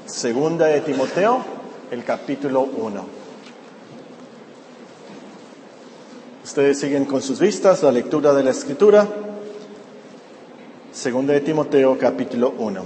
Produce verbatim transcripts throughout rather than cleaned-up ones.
Segunda de Timoteo, el capítulo uno. Ustedes siguen con sus vistas la lectura de la Escritura. Segunda de Timoteo, capítulo uno.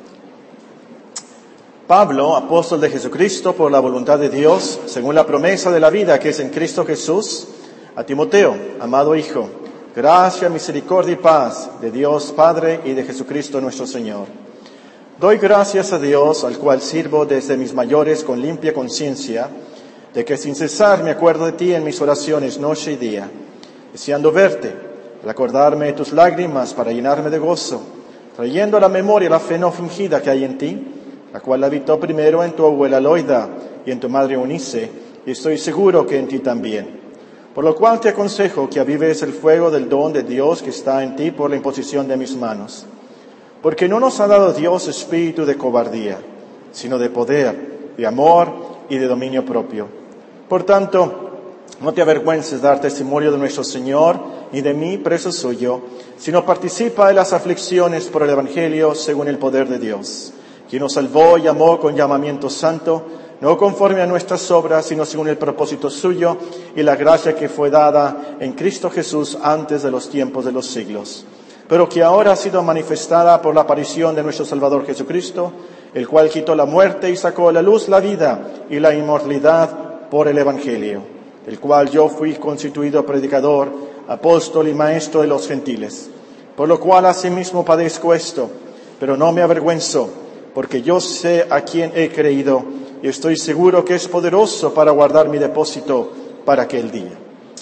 Pablo, apóstol de Jesucristo por la voluntad de Dios, según la promesa de la vida que es en Cristo Jesús, a Timoteo, amado hijo, gracia, misericordia y paz de Dios Padre y de Jesucristo nuestro Señor. Doy gracias a Dios, al cual sirvo desde mis mayores con limpia conciencia, de que sin cesar me acuerdo de ti en mis oraciones noche y día, deseando verte, al acordarme de tus lágrimas para llenarme de gozo, trayendo a la memoria la fe no fingida que hay en ti, la cual habitó primero en tu abuela Loida y en tu madre Eunice, y estoy seguro que en ti también. Por lo cual te aconsejo que avives el fuego del don de Dios que está en ti por la imposición de mis manos. Porque no nos ha dado Dios espíritu de cobardía, sino de poder, de amor y de dominio propio. Por tanto, no te avergüences dar testimonio de nuestro Señor, ni de mí, preso suyo, sino participa de las aflicciones por el Evangelio según el poder de Dios, quien nos salvó y llamó con llamamiento santo, no conforme a nuestras obras, sino según el propósito suyo y la gracia que fue dada en Cristo Jesús antes de los tiempos de los siglos, pero que ahora ha sido manifestada por la aparición de nuestro Salvador Jesucristo, el cual quitó la muerte y sacó a la luz la vida y la inmortalidad por el Evangelio, del cual yo fui constituido predicador, apóstol y maestro de los gentiles, por lo cual asimismo padezco esto, pero no me avergüenzo, porque yo sé a quién he creído y estoy seguro que es poderoso para guardar mi depósito para aquel día.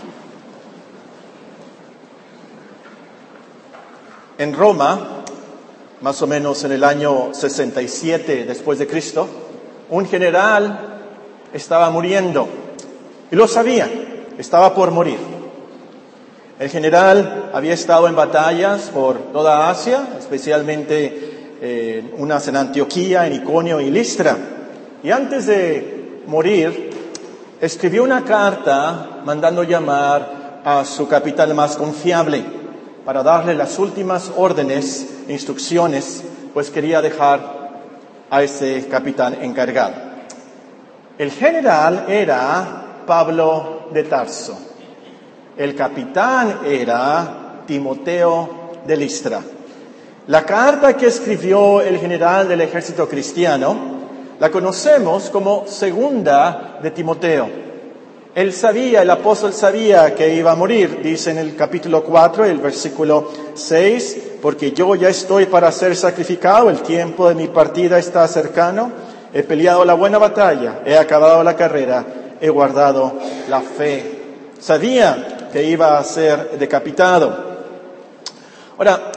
En Roma, más o menos en el año sesenta y siete después de Cristo, un general estaba muriendo y lo sabía, estaba por morir. El general había estado en batallas por toda Asia, especialmente eh, unas en Antioquía, en Iconio y Listra. Y antes de morir, escribió una carta mandando llamar a su capitán más confiable para darle las últimas órdenes, instrucciones, pues quería dejar a ese capitán encargado. El general era Pablo de Tarso. El capitán era Timoteo de Listra. La carta que escribió el general del ejército cristiano la conocemos como Segunda de Timoteo. Él sabía, el apóstol sabía que iba a morir, dice en el capítulo cuatro, el versículo seis, porque yo ya estoy para ser sacrificado, el tiempo de mi partida está cercano, he peleado la buena batalla, he acabado la carrera, he guardado la fe. Sabía que iba a ser decapitado. Ahora,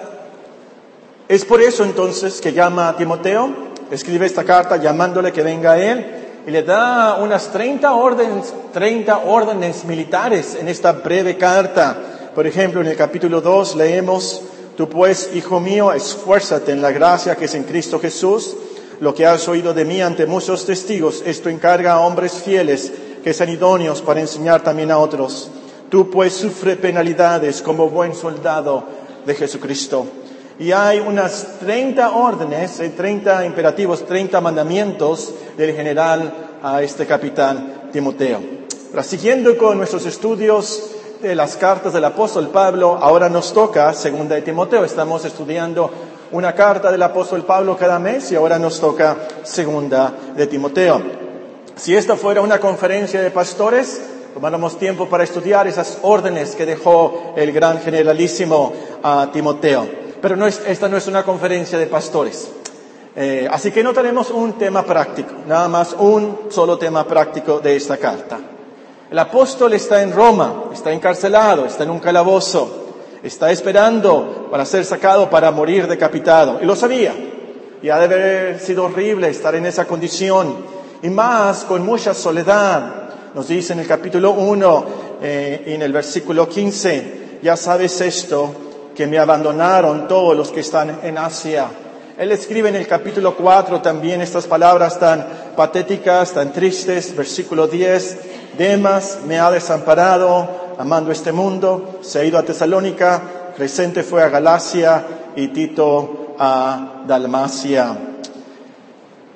es por eso entonces que llama a Timoteo, escribe esta carta llamándole que venga a él, y le da unas treinta órdenes, treinta órdenes militares en esta breve carta. Por ejemplo, en el capítulo dos leemos: Tú pues, hijo mío, esfuérzate en la gracia que es en Cristo Jesús. Lo que has oído de mí ante muchos testigos, esto encarga a hombres fieles que sean idóneos para enseñar también a otros. Tú pues sufre penalidades como buen soldado de Jesucristo. Y hay unas treinta órdenes, treinta imperativos, treinta mandamientos del general a este capitán Timoteo. Ahora, siguiendo con nuestros estudios de las cartas del apóstol Pablo, ahora nos toca Segunda de Timoteo. Estamos estudiando una carta del apóstol Pablo cada mes y ahora nos toca Segunda de Timoteo. Si esta fuera una conferencia de pastores, tomáramos tiempo para estudiar esas órdenes que dejó el gran generalísimo a Timoteo. Pero no es, esta no es una conferencia de pastores. Eh, así que no tenemos un tema práctico, nada más un solo tema práctico de esta carta. El apóstol está en Roma, está encarcelado, está en un calabozo, está esperando para ser sacado para morir decapitado. Y lo sabía. Y ha de haber sido horrible estar en esa condición. Y más con mucha soledad. Nos dice en el capítulo uno, eh, en el versículo quince, ya sabes esto, que me abandonaron todos los que están en Asia. Él escribe en el capítulo cuatro también estas palabras tan patéticas, tan tristes. Versículo diez, Demas me ha desamparado, amando este mundo, se ha ido a Tesalónica, Crescente fue a Galacia y Tito a Dalmacia.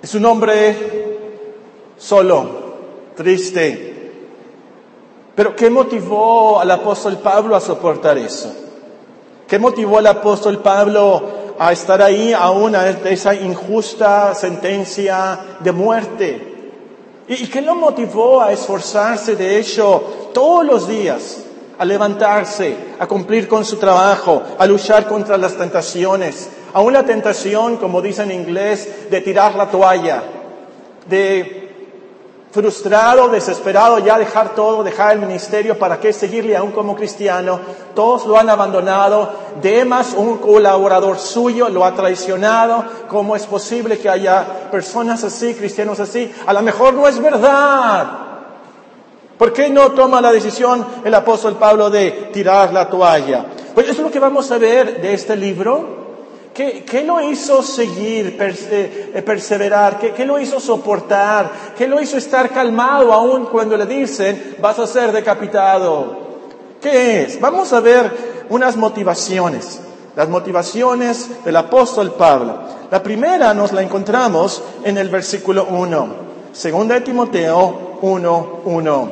Es un hombre solo, triste. Pero ¿qué motivó al apóstol Pablo a soportar eso? ¿Qué motivó al apóstol Pablo a estar ahí aún a esa injusta sentencia de muerte? ¿Y qué lo motivó a esforzarse, de hecho, todos los días, a levantarse, a cumplir con su trabajo, a luchar contra las tentaciones? Aún la tentación, como dice en inglés, de tirar la toalla, de frustrado, desesperado, ya dejar todo, dejar el ministerio, ¿para qué seguirle aún como cristiano? Todos lo han abandonado. Demas, un colaborador suyo, lo ha traicionado. ¿Cómo es posible que haya personas así, cristianos así? A lo mejor no es verdad. ¿Por qué no toma la decisión el apóstol Pablo de tirar la toalla? Pues eso es lo que vamos a ver de este libro. ¿Qué, qué lo hizo seguir, perse, eh, perseverar? ¿Qué, ¿Qué lo hizo soportar? ¿Qué lo hizo estar calmado aún cuando le dicen vas a ser decapitado? ¿Qué es? Vamos a ver unas motivaciones. Las motivaciones del apóstol Pablo. La primera nos la encontramos en el versículo uno. Segunda de Timoteo uno, uno.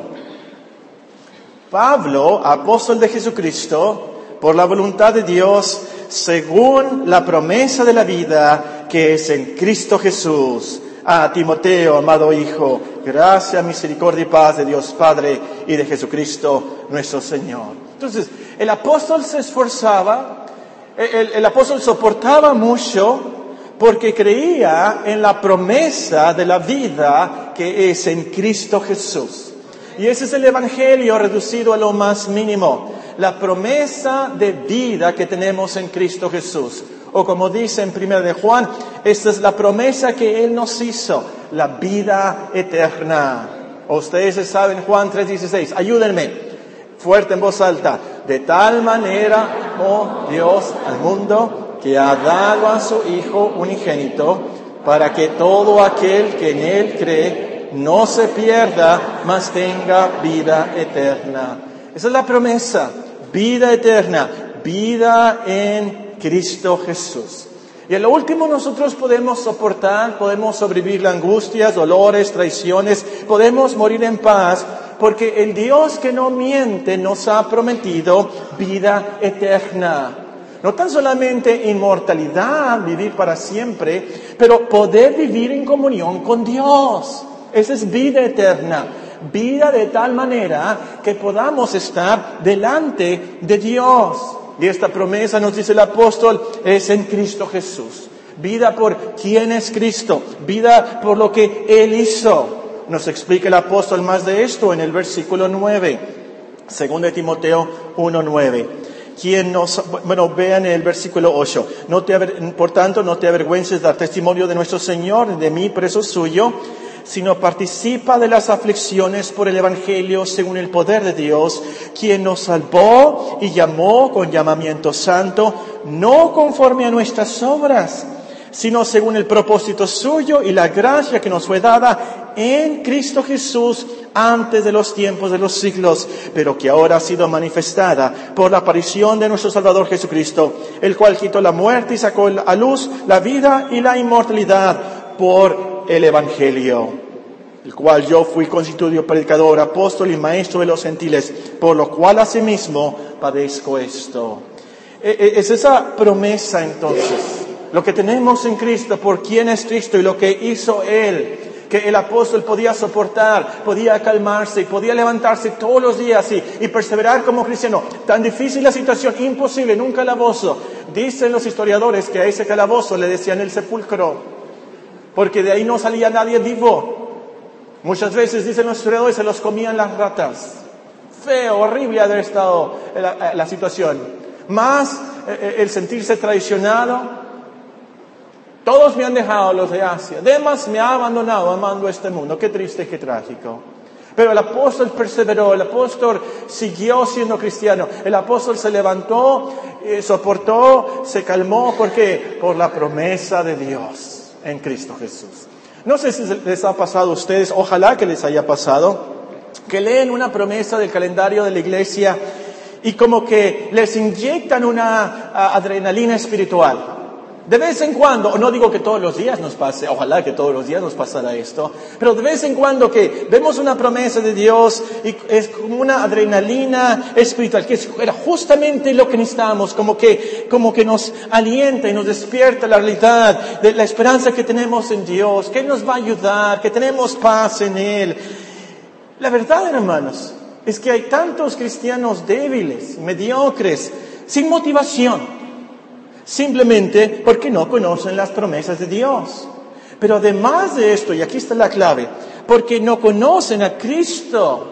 Pablo, apóstol de Jesucristo, por la voluntad de Dios, según la promesa de la vida que es en Cristo Jesús. A Timoteo, amado hijo, gracia, misericordia y paz de Dios Padre y de Jesucristo nuestro Señor. Entonces, el apóstol se esforzaba, el, el apóstol soportaba mucho porque creía en la promesa de la vida que es en Cristo Jesús. Y ese es el evangelio reducido a lo más mínimo. La promesa de vida que tenemos en Cristo Jesús. O como dice en primera de Juan, esta es la promesa que Él nos hizo, la vida eterna. O ustedes saben Juan tres dieciséis, ayúdenme, fuerte en voz alta. De tal manera amó Dios al mundo que ha dado a su Hijo unigénito para que todo aquel que en Él cree no se pierda, mas tenga vida eterna. Esa es la promesa. Vida eterna, vida en Cristo Jesús. Y en lo último nosotros podemos soportar, podemos sobrevivir angustias, dolores, traiciones, podemos morir en paz, porque el Dios que no miente nos ha prometido vida eterna. No tan solamente inmortalidad, vivir para siempre, pero poder vivir en comunión con Dios. Esa es vida eterna. Vida de tal manera que podamos estar delante de Dios. Y esta promesa, nos dice el apóstol, es en Cristo Jesús. Vida por quién es Cristo. Vida por lo que Él hizo. Nos explica el apóstol más de esto en el versículo nueve. Segunda de Timoteo uno, nueve. Quien nos, bueno, vean el versículo ocho. No te, por tanto, no te avergüences de dar testimonio de nuestro Señor, de mí, preso suyo, sino participa de las aflicciones por el Evangelio según el poder de Dios, quien nos salvó y llamó con llamamiento santo, no conforme a nuestras obras, sino según el propósito suyo y la gracia que nos fue dada en Cristo Jesús antes de los tiempos de los siglos, pero que ahora ha sido manifestada por la aparición de nuestro Salvador Jesucristo, el cual quitó la muerte y sacó a luz la vida y la inmortalidad por el Evangelio, el cual yo fui constituido predicador, apóstol y maestro de los gentiles, por lo cual asimismo padezco esto. Es esa promesa entonces, lo que tenemos en Cristo, por quién es Cristo y lo que hizo Él, que el apóstol podía soportar, podía calmarse y podía levantarse todos los días y, y perseverar como cristiano. Tan difícil la situación, imposible en un calabozo. Dicen los historiadores que a ese calabozo le decían el sepulcro, porque de ahí no salía nadie vivo. Muchas veces, dicen los historiadores, se los comían las ratas. Feo, horrible haber estado la, la situación. Más eh, el sentirse traicionado. Todos me han dejado, los de Asia. Demas me ha abandonado amando este mundo. Qué triste, qué trágico. Pero el apóstol perseveró, el apóstol siguió siendo cristiano. El apóstol se levantó, eh, soportó, se calmó. ¿Por qué? Por la promesa de Dios en Cristo Jesús. No sé si les ha pasado a ustedes, ojalá que les haya pasado, que leen una promesa del calendario de la iglesia y como que les inyectan una uh, adrenalina espiritual. De vez en cuando, no digo que todos los días nos pase, ojalá que todos los días nos pasara esto, pero de vez en cuando que vemos una promesa de Dios y es como una adrenalina espiritual, que era justamente lo que necesitamos, como que, como que nos alienta y nos despierta la realidad de la esperanza que tenemos en Dios, que Él nos va a ayudar, que tenemos paz en Él. La verdad, hermanos, es que hay tantos cristianos débiles, mediocres, sin motivación, simplemente porque no conocen las promesas de Dios. Pero además de esto, y aquí está la clave, porque no conocen a Cristo,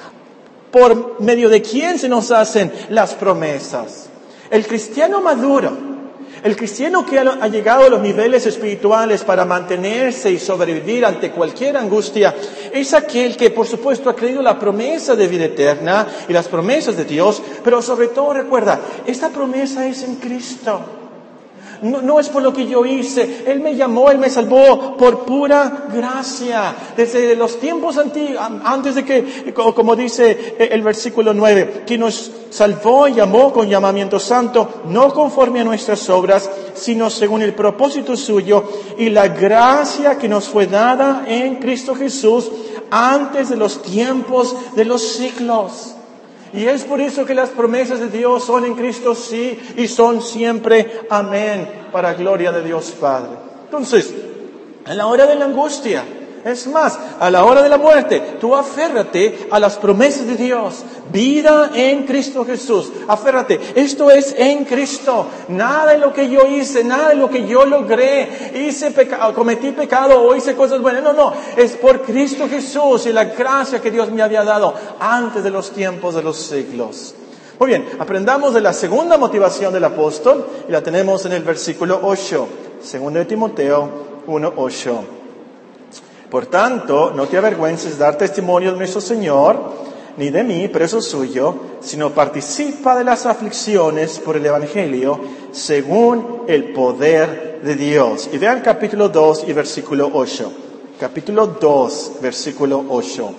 por medio de quien se nos hacen las promesas. El cristiano maduro, el cristiano que ha llegado a los niveles espirituales para mantenerse y sobrevivir ante cualquier angustia, es aquel que, por supuesto, ha creído la promesa de vida eterna y las promesas de Dios, pero sobre todo recuerda, esta promesa es en Cristo. No, no es por lo que yo hice. Él me llamó, Él me salvó por pura gracia. Desde los tiempos antiguos, antes de que, como dice el versículo nueve, que nos salvó y llamó con llamamiento santo, no conforme a nuestras obras, sino según el propósito suyo y la gracia que nos fue dada en Cristo Jesús antes de los tiempos de los siglos. Y es por eso que las promesas de Dios son en Cristo sí y son siempre amén, para gloria de Dios Padre. Entonces, a la hora de la angustia, es más, a la hora de la muerte, tú aférrate a las promesas de Dios. Vida en Cristo Jesús. Aférrate. Esto es en Cristo. Nada de lo que yo hice, nada de lo que yo logré, hice pecado, cometí pecado o hice cosas buenas. No, no. Es por Cristo Jesús y la gracia que Dios me había dado antes de los tiempos de los siglos. Muy bien, aprendamos de la segunda motivación del apóstol y la tenemos en el versículo ocho. Segundo de Timoteo uno, ocho. Por tanto, no te avergüences de dar testimonio de nuestro Señor, ni de mí, preso suyo, sino participa de las aflicciones por el Evangelio, según el poder de Dios. Y vean capítulo dos y versículo ocho. Capítulo dos, versículo ocho.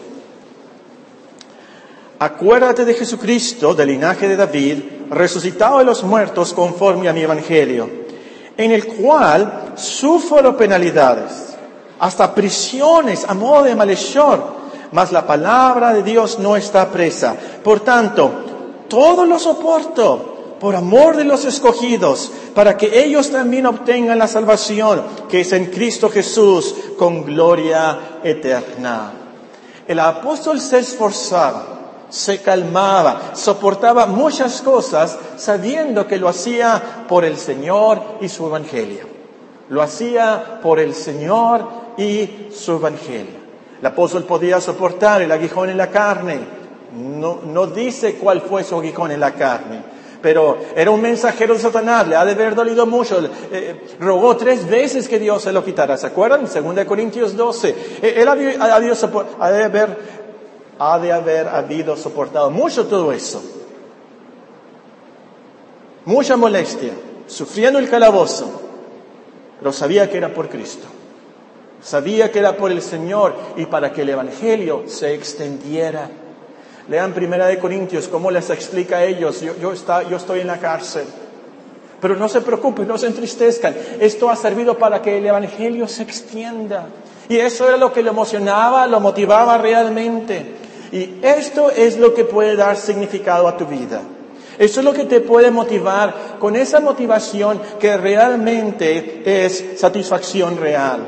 Acuérdate de Jesucristo, del linaje de David, resucitado de los muertos conforme a mi Evangelio, en el cual sufro penalidades, hasta prisiones a modo de malhechor, mas la palabra de Dios no está presa. Por tanto, todo lo soporto por amor de los escogidos, para que ellos también obtengan la salvación que es en Cristo Jesús con gloria eterna. El apóstol se esforzaba, se calmaba, soportaba muchas cosas sabiendo que lo hacía por el Señor y su Evangelio. Lo hacía por el Señor y su Evangelio. El apóstol podía soportar el aguijón en la carne. No, no dice cuál fue su aguijón en la carne, pero era un mensajero de Satanás, le ha de haber dolido mucho. Eh, rogó tres veces que Dios se lo quitara. ¿Se acuerdan? Segunda de Corintios doce. Eh, él ha, ha, ha, ha, de haber, ha de haber habido soportado mucho todo eso. Mucha molestia, sufriendo el calabozo. Pero sabía que era por Cristo. Sabía que era por el Señor y para que el Evangelio se extendiera. Lean Primera de Corintios, cómo les explica a ellos. Yo, yo, está, yo estoy en la cárcel. Pero no se preocupen, no se entristezcan. Esto ha servido para que el Evangelio se extienda. Y eso era lo que lo emocionaba, lo motivaba realmente. Y esto es lo que puede dar significado a tu vida. Eso es lo que te puede motivar con esa motivación que realmente es satisfacción real.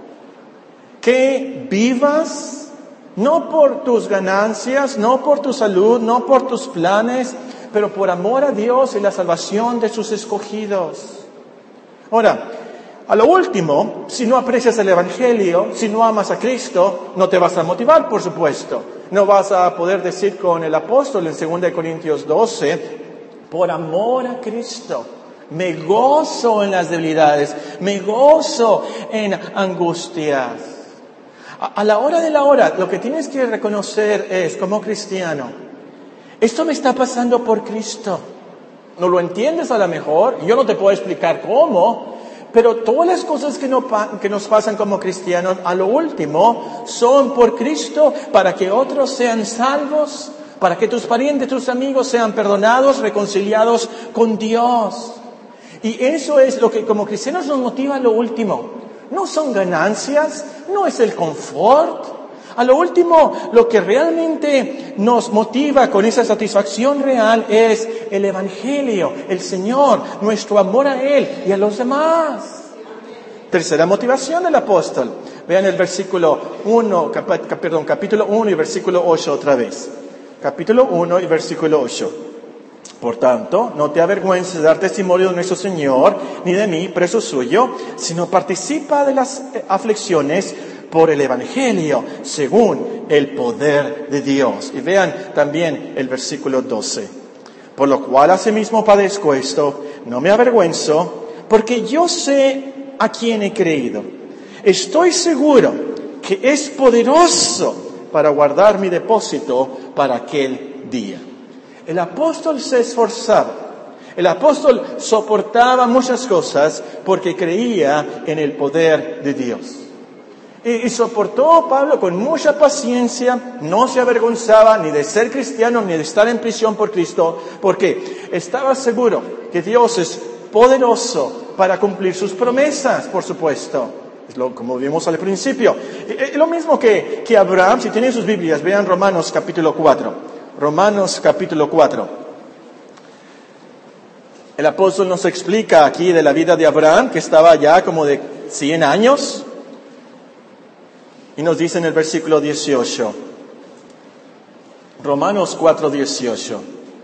Que vivas no por tus ganancias, no por tu salud, no por tus planes, pero por amor a Dios y la salvación de sus escogidos. Ahora, a lo último, si no aprecias el Evangelio, si no amas a Cristo, no te vas a motivar, por supuesto. No vas a poder decir con el apóstol en Segunda de Corintios doce, por amor a Cristo, me gozo en las debilidades, me gozo en angustias. A, a la hora de la hora, lo que tienes que reconocer es, como cristiano, esto me está pasando por Cristo. No lo entiendes a lo mejor, yo no te puedo explicar cómo, pero todas las cosas que, no, que nos pasan como cristianos, a lo último, son por Cristo para que otros sean salvos, para que tus parientes, tus amigos sean perdonados, reconciliados con Dios. Y eso es lo que como cristianos nos motiva a lo último. No son ganancias, no es el confort. A lo último, lo que realmente nos motiva con esa satisfacción real es el Evangelio, el Señor, nuestro amor a Él y a los demás. Tercera motivación del apóstol. Vean el versículo uno, cap- perdón, capítulo uno y versículo ocho otra vez. Capítulo uno y versículo ocho. Por tanto, no te avergüences de dar testimonio de nuestro Señor, ni de mí, preso suyo, sino participa de las aflicciones por el Evangelio, según el poder de Dios. Y vean también el versículo doce. Por lo cual asimismo padezco esto, no me avergüenzo, porque yo sé a quién he creído. Estoy seguro que es poderoso para guardar mi depósito para aquel día. El apóstol se esforzaba. El apóstol soportaba muchas cosas porque creía en el poder de Dios. Y, y soportó Pablo con mucha paciencia, no se avergonzaba ni de ser cristiano ni de estar en prisión por Cristo, porque estaba seguro que Dios es poderoso para cumplir sus promesas, por supuesto. Es lo, como vimos al principio. Y, y lo mismo que, que Abraham, si tienen sus Biblias, vean Romanos capítulo cuatro. Romanos capítulo cuatro. El apóstol nos explica aquí de la vida de Abraham, que estaba ya como de cien años. Y nos dice en el versículo dieciocho. Romanos cuatro, dieciocho.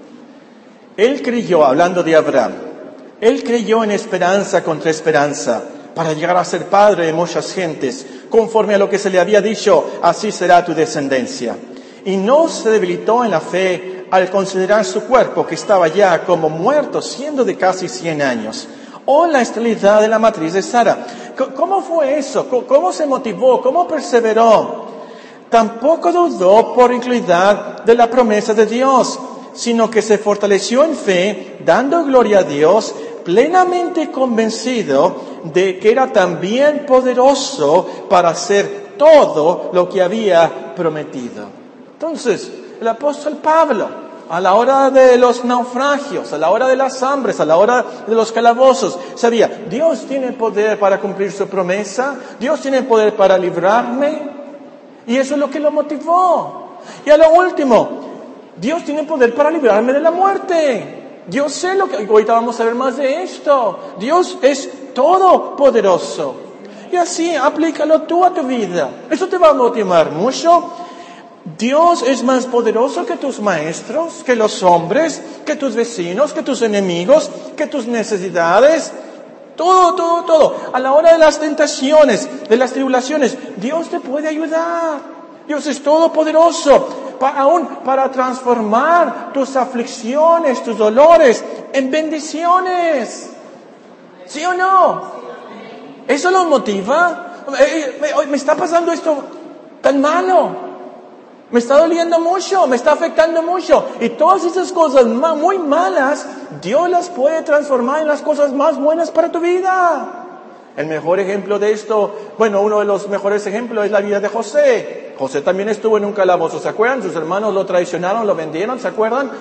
Él creyó, hablando de Abraham, él creyó en esperanza contra esperanza, para llegar a ser padre de muchas gentes, conforme a lo que se le había dicho, así será tu descendencia. Y no se debilitó en la fe al considerar su cuerpo, que estaba ya como muerto, siendo de casi cien años. O la esterilidad de la matriz de Sara. ¿Cómo fue eso? ¿Cómo se motivó? ¿Cómo perseveró? Tampoco dudó por incredulidad de la promesa de Dios, sino que se fortaleció en fe, dando gloria a Dios, plenamente convencido de que era también poderoso para hacer todo lo que había prometido. Entonces, el apóstol Pablo, a la hora de los naufragios, a la hora de las hambres, a la hora de los calabozos, sabía, Dios tiene poder para cumplir su promesa, Dios tiene poder para librarme, y eso es lo que lo motivó. Y a lo último, Dios tiene poder para librarme de la muerte. Yo sé lo que, ahorita vamos a ver más de esto. Dios es todopoderoso. Y así, aplícalo tú a tu vida. Eso te va a motivar mucho. Dios es más poderoso que tus maestros, que los hombres, que tus vecinos, que tus enemigos, que tus necesidades. Todo, todo, todo. A la hora de las tentaciones, de las tribulaciones, Dios te puede ayudar. Dios es todopoderoso, para, aún para transformar tus aflicciones, tus dolores, en bendiciones. ¿Sí o no? ¿Eso los motiva? Me, me está pasando esto tan malo. Me está doliendo mucho, me está afectando mucho. Y todas esas cosas muy malas, Dios las puede transformar en las cosas más buenas para tu vida. El mejor ejemplo de esto, bueno, uno de los mejores ejemplos es la vida de José. José también estuvo en un calabozo, ¿se acuerdan? Sus hermanos lo traicionaron, lo vendieron, ¿se acuerdan?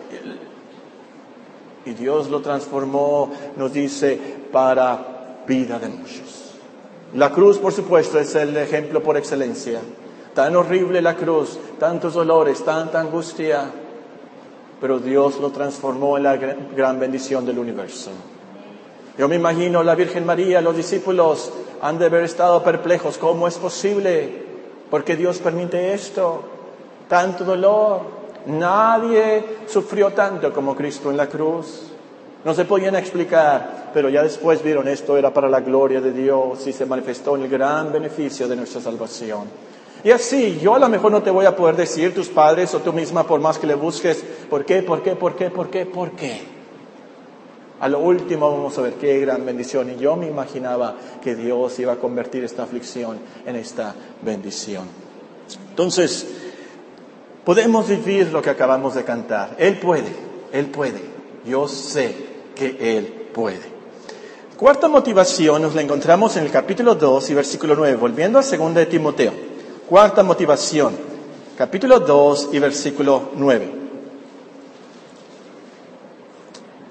Y Dios lo transformó, nos dice, para vida de muchos. La cruz, por supuesto, es el ejemplo por excelencia. Tan horrible la cruz, tantos dolores, tanta angustia, pero Dios lo transformó en la gran bendición del universo. Yo me imagino la Virgen María, los discípulos han de haber estado perplejos. ¿Cómo es posible? ¿Por qué Dios permite esto? Tanto dolor. Nadie sufrió tanto como Cristo en la cruz. No se podían explicar, pero ya después vieron esto era para la gloria de Dios y se manifestó en el gran beneficio de nuestra salvación. Y así, yo a lo mejor no te voy a poder decir, tus padres o tú misma, por más que le busques, ¿por qué, por qué, por qué, por qué, por qué? A lo último vamos a ver qué gran bendición. Y yo me imaginaba que Dios iba a convertir esta aflicción en esta bendición. Entonces, podemos vivir lo que acabamos de cantar. Él puede, Él puede. Yo sé que Él puede. Cuarta motivación nos la encontramos en el capítulo dos y versículo nueve, volviendo a segunda de Timoteo. Cuarta motivación, capítulo dos y versículo nueve.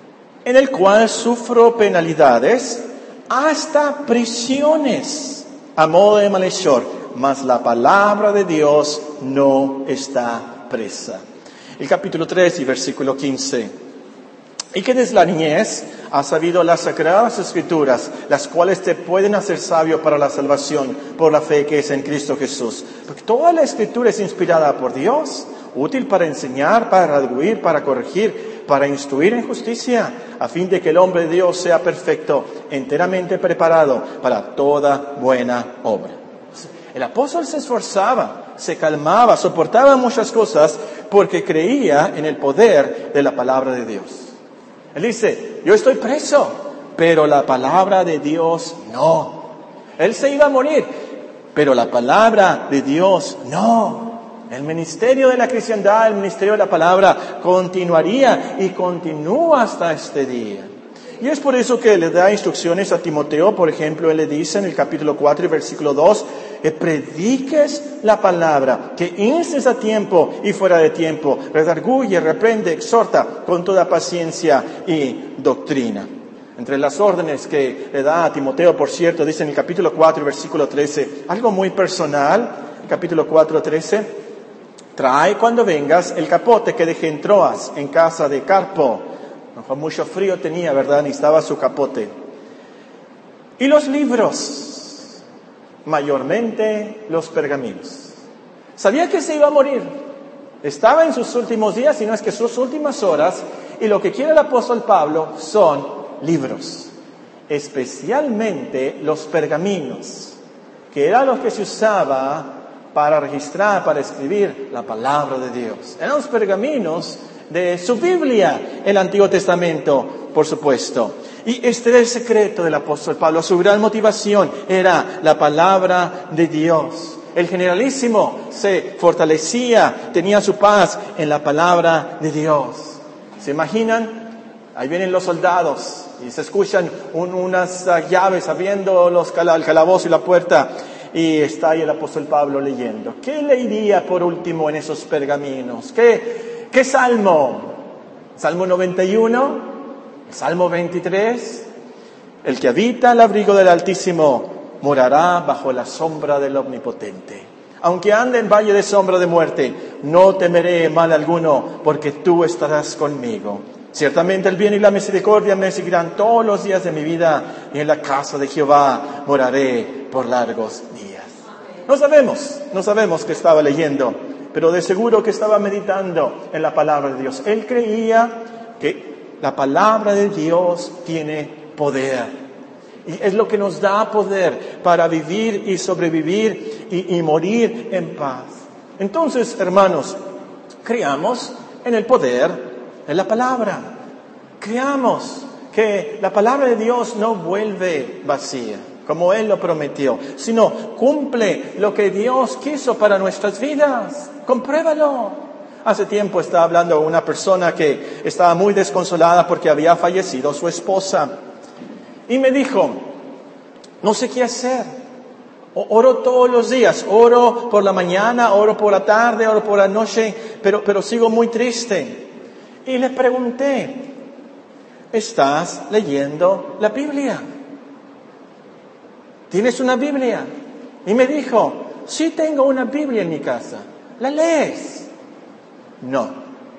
en el cual sufro penalidades, hasta prisiones, a modo de malhechor, mas la palabra de Dios no está presa. El capítulo tres y versículo quince. Y que desde la niñez has sabido las sagradas escrituras, las cuales te pueden hacer sabio para la salvación por la fe que es en Cristo Jesús. Porque toda la escritura es inspirada por Dios, útil para enseñar, para redarguir, para corregir, para instruir en justicia, a fin de que el hombre de Dios sea perfecto, enteramente preparado para toda buena obra. El apóstol se esforzaba, se calmaba, soportaba muchas cosas porque creía en el poder de la palabra de Dios. Él dice, yo estoy preso, pero la palabra de Dios no. Él se iba a morir, pero la palabra de Dios no. El ministerio de la cristiandad, el ministerio de la palabra continuaría y continúa hasta este día. Y es por eso que le da instrucciones a Timoteo. Por ejemplo, él le dice en el capítulo cuatro y versículo dos, que prediques la palabra, que instes a tiempo y fuera de tiempo, redarguye, reprende, exhorta con toda paciencia y doctrina. Entre las órdenes que le da a Timoteo, por cierto, dice en el capítulo cuatro y versículo trece, algo muy personal, el capítulo cuatro, trece, trae cuando vengas el capote que dejé en Troas, en casa de Carpo. Mucho frío tenía, ¿verdad? Necesitaba su capote. Y los libros, mayormente los pergaminos. Sabía que se iba a morir. Estaba en sus últimos días, si no es que sus últimas horas, y lo que quiere el apóstol Pablo son libros, especialmente los pergaminos, que eran los que se usaba para registrar, para escribir la palabra de Dios. Eran los pergaminos de su Biblia, el Antiguo Testamento, por supuesto. Y este era el secreto del apóstol Pablo. Su gran motivación era la palabra de Dios. El generalísimo se fortalecía, tenía su paz en la palabra de Dios. ¿Se imaginan? Ahí vienen los soldados y se escuchan un, unas uh, llaves abriendo los cala, el calabozo y la puerta. Y está ahí el apóstol Pablo leyendo. ¿Qué leería por último en esos pergaminos? ¿Qué, qué salmo? ¿Salmo noventa y uno? ¿Salmo veintitrés? El que habita al abrigo del Altísimo morará bajo la sombra del Omnipotente. Aunque ande en valle de sombra de muerte, no temeré mal alguno, porque tú estarás conmigo. Ciertamente el bien y la misericordia me seguirán todos los días de mi vida, y en la casa de Jehová moraré por largos días. No sabemos, no sabemos qué estaba leyendo, pero de seguro que estaba meditando en la palabra de Dios. Él creía que la palabra de Dios tiene poder. Y es lo que nos da poder para vivir y sobrevivir y, y morir en paz. Entonces, hermanos, creamos en el poder de la palabra. Creamos que la palabra de Dios no vuelve vacía, como Él lo prometió, sino cumple lo que Dios quiso para nuestras vidas. Compruébalo. Hace tiempo estaba hablando con una persona que estaba muy desconsolada porque había fallecido su esposa. Y me dijo, no sé qué hacer. Oro todos los días, oro por la mañana, oro por la tarde, oro por la noche, pero, pero sigo muy triste. Y le pregunté, ¿estás leyendo la Biblia? ¿Tienes una Biblia? Y me dijo, sí tengo una Biblia en mi casa. ¿La lees? No.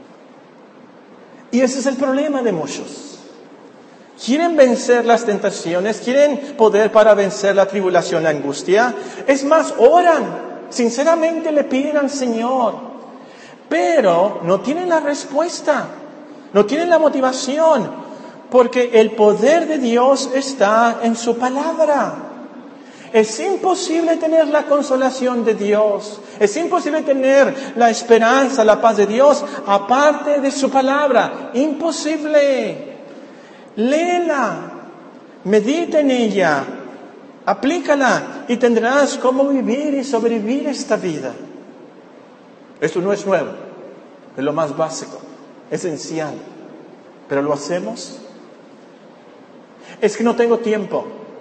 Y ese es el problema de muchos. ¿Quieren vencer las tentaciones? ¿Quieren poder para vencer la tribulación, la angustia? Es más, oran, sinceramente le piden al Señor, pero no tienen la respuesta, no tienen la motivación, porque el poder de Dios está en su palabra. Es imposible tener la consolación de Dios, es imposible tener la esperanza, la paz de Dios, aparte de su palabra. Imposible. Léela, medita en ella, aplícala y tendrás cómo vivir y sobrevivir esta vida. Esto no es nuevo, es lo más básico, esencial. ¿Pero lo hacemos? Es que no tengo tiempo.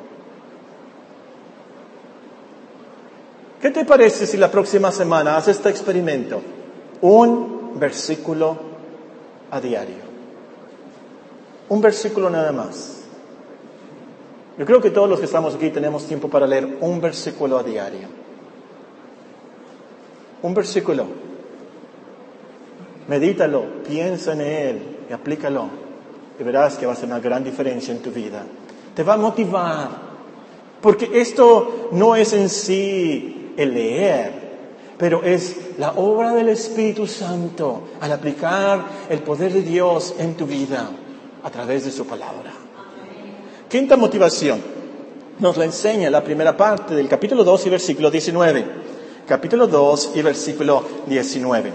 ¿Qué te parece si la próxima semana haces este experimento? Un versículo a diario. Un versículo nada más. Yo creo que todos los que estamos aquí tenemos tiempo para leer un versículo a diario. Un versículo. Medítalo, piensa en él y aplícalo. Y verás que va a ser una gran diferencia en tu vida. Te va a motivar. Porque esto no es en sí el leer, pero es la obra del Espíritu Santo al aplicar el poder de Dios en tu vida a través de su palabra. Quinta motivación. Nos la enseña la primera parte del capítulo dos y versículo diecinueve. Capítulo dos y versículo diecinueve.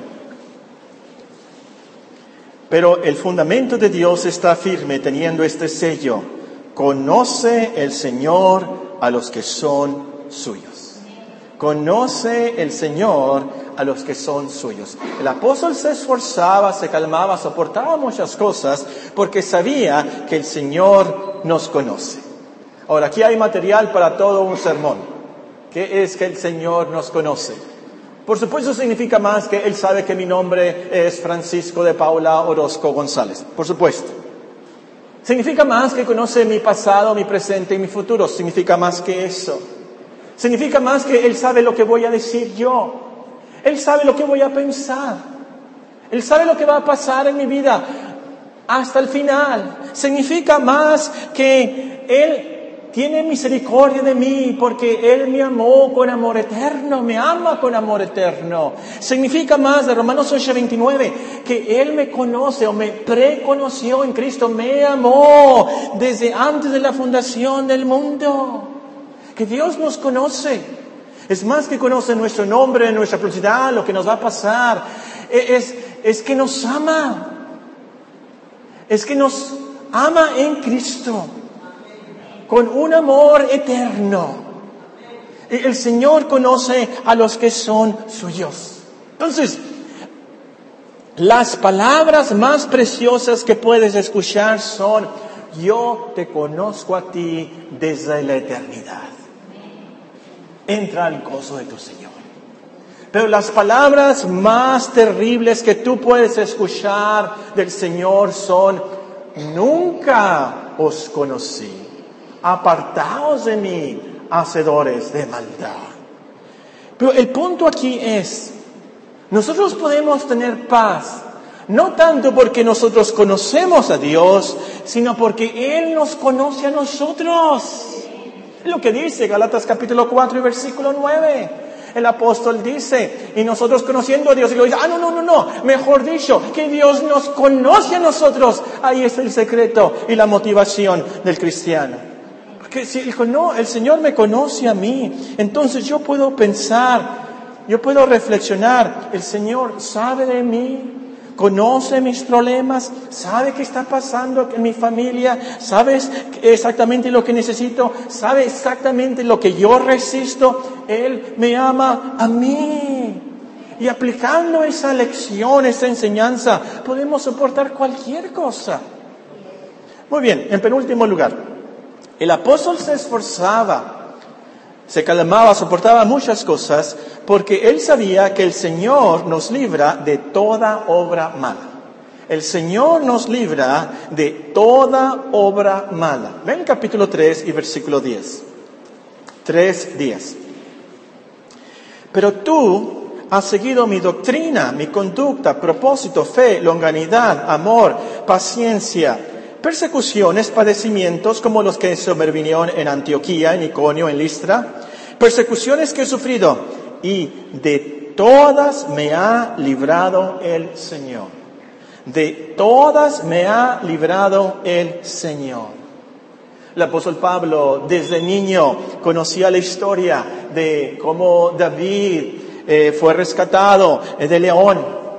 Pero el fundamento de Dios está firme teniendo este sello. Conoce el Señor a los que son suyos. Conoce el Señor a los que son suyos. El apóstol se esforzaba, se calmaba, soportaba muchas cosas porque sabía que el Señor nos conoce. Ahora, aquí hay material para todo un sermón. ¿Qué es que el Señor nos conoce? Por supuesto significa más que Él sabe que mi nombre es Francisco de Paula Orozco González. Por supuesto. Significa más que conoce mi pasado, mi presente y mi futuro. Significa más que eso. Significa más que Él sabe lo que voy a decir yo. Él sabe lo que voy a pensar. Él sabe lo que va a pasar en mi vida hasta el final. Significa más que Él tiene misericordia de mí porque Él me amó con amor eterno, me ama con amor eterno. Significa más de Romanos ocho veintinueve que Él me conoce o me preconoció en Cristo, me amó desde antes de la fundación del mundo. Que Dios nos conoce. Es más que conoce nuestro nombre, nuestra velocidad, lo que nos va a pasar. Es, es que nos ama. Es que nos ama en Cristo. Con un amor eterno. El Señor conoce a los que son suyos. Entonces, las palabras más preciosas que puedes escuchar son: yo te conozco a ti desde la eternidad. Entra al gozo de tu Señor. Pero las palabras más terribles que tú puedes escuchar del Señor son: nunca os conocí. Apartaos de mí, hacedores de maldad. Pero el punto aquí es, nosotros podemos tener paz, no tanto porque nosotros conocemos a Dios, sino porque Él nos conoce a nosotros. Es lo que dice Gálatas capítulo cuatro y versículo nueve. El apóstol dice, y nosotros conociendo a Dios, y lo dice, ah, no, no, no, no, mejor dicho, que Dios nos conoce a nosotros. Ahí está el secreto y la motivación del cristiano. Porque si dijo, no, el Señor me conoce a mí, entonces yo puedo pensar, yo puedo reflexionar, el Señor sabe de mí, conoce mis problemas, sabe qué está pasando en mi familia, sabe exactamente lo que necesito, sabe exactamente lo que yo resisto, Él me ama a mí. Y aplicando esa lección, esa enseñanza, podemos soportar cualquier cosa. Muy bien, en penúltimo lugar, el apóstol se esforzaba, se calmaba, soportaba muchas cosas, porque él sabía que el Señor nos libra de toda obra mala. El Señor nos libra de toda obra mala. Ven capítulo tres y versículo diez. tres, diez. Pero tú has seguido mi doctrina, mi conducta, propósito, fe, longanimidad, amor, paciencia, persecuciones, padecimientos como los que sobrevinieron en Antioquía, en Iconio, en Listra, persecuciones que he sufrido, y de todas me ha librado el Señor. De todas me ha librado el Señor. El apóstol Pablo desde niño conocía la historia de cómo David eh, fue rescatado de león,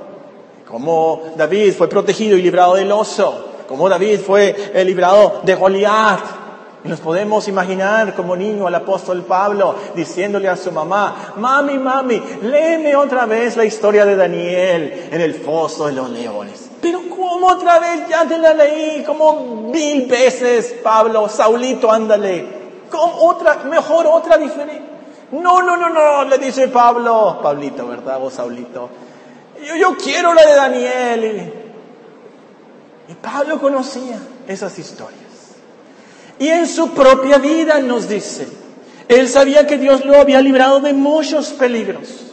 cómo David fue protegido y librado del oso, como David fue eh, librado de Goliat. Y nos podemos imaginar como niño al apóstol Pablo diciéndole a su mamá, mami, mami, léeme otra vez la historia de Daniel en el foso de los leones. Pero ¿cómo otra vez? Ya te la leí como mil veces, Pablo, Saulito, ándale. ¿Cómo otra, mejor otra diferente? No, no, no, no, le dice Pablo, Pablito, ¿verdad? O Saulito. Yo, yo quiero la de Daniel. Y Pablo conocía. esas historias. Y en su propia vida nos dice, él sabía que Dios lo había librado de muchos peligros.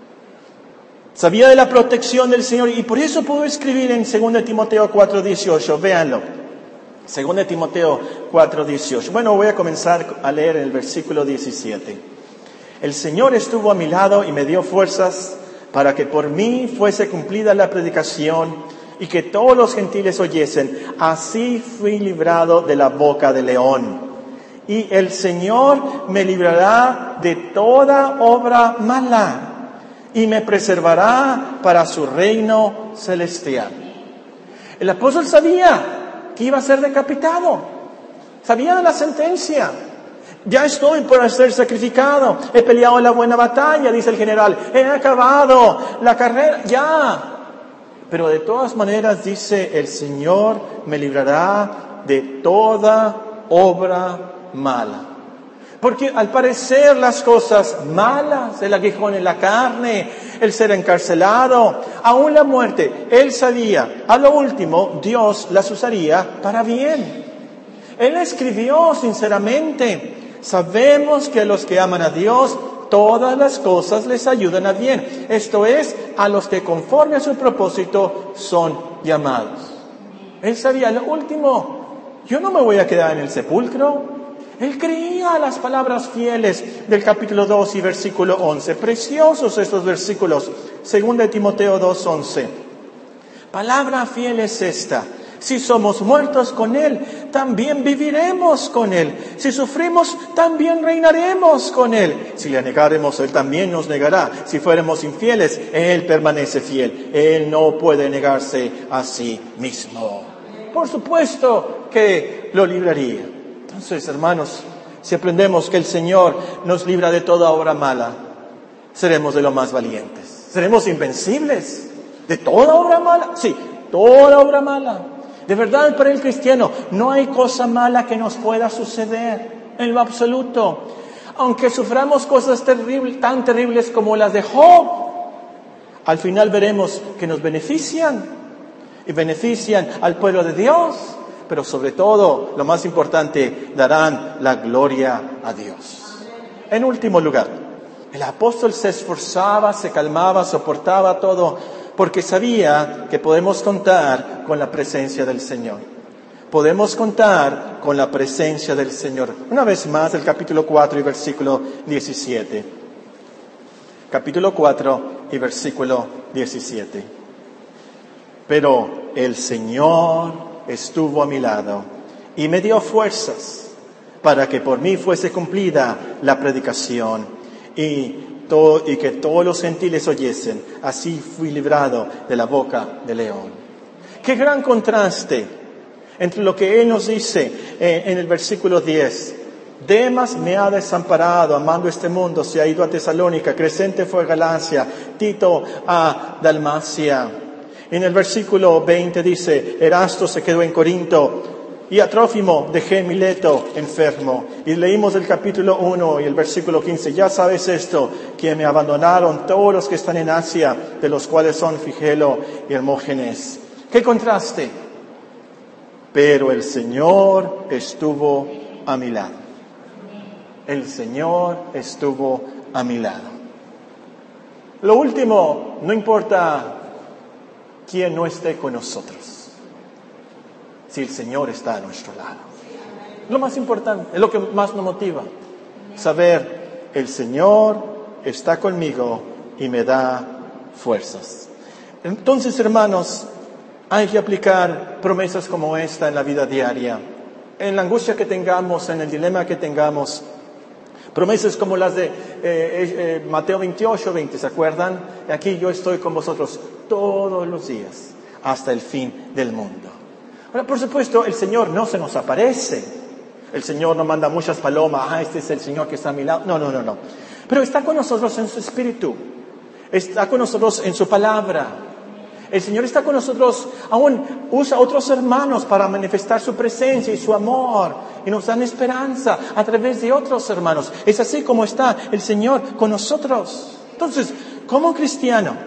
Sabía de la protección del Señor y por eso pudo escribir en segunda Timoteo cuatro dieciocho. Véanlo. segunda Timoteo cuatro dieciocho. Bueno, voy a comenzar a leer el versículo diecisiete. El Señor estuvo a mi lado y me dio fuerzas para que por mí fuese cumplida la predicación y que todos los gentiles oyesen. Así fui librado de la boca del león. Y el Señor me librará de toda obra mala y me preservará para su reino celestial. El apóstol sabía que iba a ser decapitado. Sabía de la sentencia. Ya estoy por ser sacrificado. He peleado la buena batalla, dice el general. He acabado la carrera, ya. Pero de todas maneras dice, el Señor me librará de toda obra mala. Porque al parecer las cosas malas, el aguijón en la carne, el ser encarcelado, aún la muerte, él sabía, a lo último, Dios las usaría para bien. Él escribió sinceramente, sabemos que a los que aman a Dios, todas las cosas les ayudan a bien. Esto es, a los que conforme a su propósito son llamados. Él sabía, a lo último, yo no me voy a quedar en el sepulcro. Él creía las palabras fieles del capítulo dos y versículo once. Preciosos estos versículos. Segunda de Timoteo dos, once. Palabra fiel es esta. Si somos muertos con Él, también viviremos con Él. Si sufrimos, también reinaremos con Él. Si le negaremos, Él también nos negará. Si fuéramos infieles, Él permanece fiel. Él no puede negarse a sí mismo. Por supuesto que lo libraría. Entonces, hermanos, si aprendemos que el Señor nos libra de toda obra mala, seremos de lo más valientes. Seremos invencibles. ¿De toda obra mala? Sí, toda obra mala. De verdad, para el cristiano, no hay cosa mala que nos pueda suceder en lo absoluto. Aunque suframos cosas terribles, tan terribles como las de Job, al final veremos que nos benefician y benefician al pueblo de Dios. Pero sobre todo, lo más importante, darán la gloria a Dios. En último lugar, el apóstol se esforzaba, se calmaba, soportaba todo, porque sabía que podemos contar con la presencia del Señor. Podemos contar con la presencia del Señor. Una vez más, el capítulo cuatro y versículo diecisiete. Capítulo cuatro y versículo diecisiete. Pero el Señor estuvo a mi lado y me dio fuerzas para que por mí fuese cumplida la predicación y, to- y que todos los gentiles oyesen. Así fui librado de la boca del león. Qué gran contraste entre lo que Él nos dice eh, en el versículo diez. Demas me ha desamparado, amando este mundo, se ha ido a Tesalónica, Crescente fue a Galacia, Tito a Dalmacia. En el versículo veinte dice, Erasto se quedó en Corinto y a Trófimo dejé en Mileto enfermo. Y leímos el capítulo uno y el versículo quince, ya sabes esto, que me abandonaron todos los que están en Asia, de los cuales son Figelo y Hermógenes. ¡Qué contraste! Pero el Señor estuvo a mi lado. El Señor estuvo a mi lado. Lo último, no importa quién no esté con nosotros, si el Señor está a nuestro lado. Lo más importante, es lo que más nos motiva, saber, el Señor está conmigo y me da fuerzas. Entonces, hermanos, hay que aplicar promesas como esta en la vida diaria, en la angustia que tengamos, en el dilema que tengamos. Promesas como las de eh, eh, Mateo veintiocho, veinte, ¿se acuerdan? Aquí yo estoy con vosotros todos los días, hasta el fin del mundo. Ahora, por supuesto, el Señor no se nos aparece. El Señor no manda muchas palomas, ah, este es el Señor que está a mi lado. No, no, no, no. Pero está con nosotros en su espíritu. Está con nosotros en su palabra. El Señor está con nosotros, aún usa otros hermanos para manifestar su presencia y su amor, y nos dan esperanza a través de otros hermanos. Es así como está el Señor con nosotros. Entonces, como cristiano,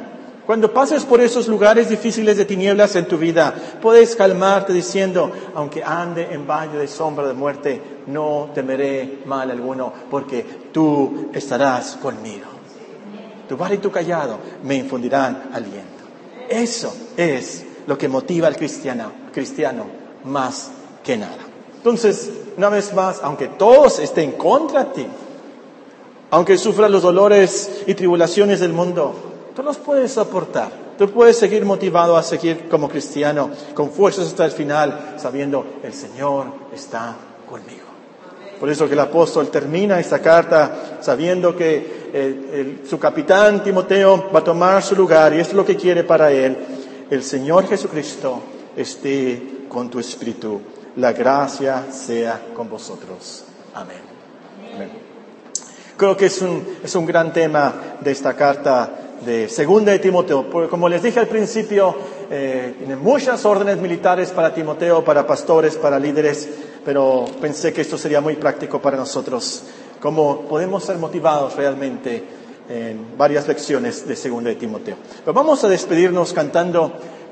Cuando pases por esos lugares difíciles de tinieblas en tu vida, puedes calmarte diciendo, aunque ande en valle de sombra de muerte, no temeré mal alguno, porque tú estarás conmigo. Tu vara y tu callado me infundirán aliento. Eso es lo que motiva al cristiano, cristiano más que nada. Entonces, una vez más, aunque todos estén contra ti, aunque sufras los dolores y tribulaciones del mundo, tú los puedes soportar. Tú puedes seguir motivado a seguir como cristiano, con fuerzas hasta el final, sabiendo el Señor está conmigo. Por eso que el apóstol termina esta carta sabiendo que el, el, su capitán Timoteo va a tomar su lugar, y esto es lo que quiere para él. El Señor Jesucristo esté con tu espíritu. La gracia sea con vosotros. Amén. Amén. Creo que es un, es un gran tema de esta carta de Segunda de Timoteo, porque como les dije al principio, eh, tiene muchas órdenes militares para Timoteo, para pastores, para líderes, pero pensé que esto sería muy práctico para nosotros, cómo podemos ser motivados realmente en varias lecciones de Segunda de Timoteo. Pero vamos a despedirnos cantando